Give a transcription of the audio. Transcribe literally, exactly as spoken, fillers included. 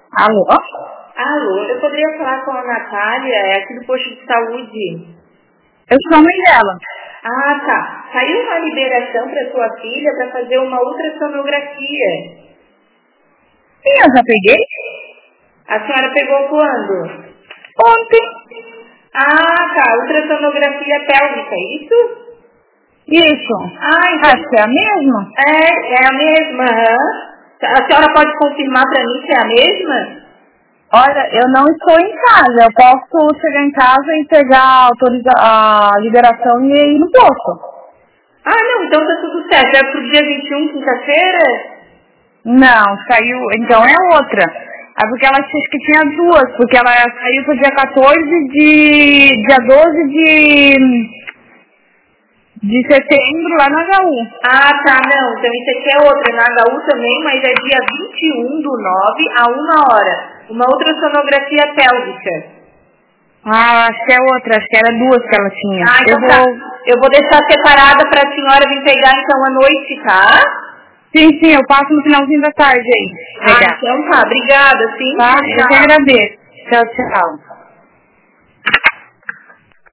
Alô? Alô, eu poderia falar com a Natália, é aqui do posto de saúde. Eu sou a mãe dela. Ah, tá. Saiu uma liberação para sua filha para fazer uma ultrassonografia. Sim, eu já peguei. A senhora pegou quando? Ontem. Ah, tá. Ultrassonografia pélvica, isso? Isso. Ah, então... Acho que é a mesma. É, é a mesma. Aham. A senhora pode confirmar para mim que é a mesma? Olha, eu não estou em casa. Eu posso chegar em casa e pegar a, autoriza a liberação e ir no posto. Ah, não. Então tá tudo certo. É pro dia vinte e um, quinta-feira? Não, saiu... Então é outra. É porque ela disse que tinha duas. Porque ela saiu pro dia quatorze de... Dia doze de... De setembro lá na H U. Ah, tá, não. Então isso aqui é outra, na H U também, mas é dia vinte e um do nove a uma hora. Uma ultrassonografia pélvica. Ah, acho que é outra. Acho que era duas que ela tinha. Ah, então Eu tá. vou... Eu vou deixar separada pra senhora vir pegar então à noite, tá? Sim, sim, eu passo no finalzinho da tarde aí. Ah, Pegar. então tá. Obrigada, sim. Tá? Eu que Tchau. agradeço. Tchau, tchau.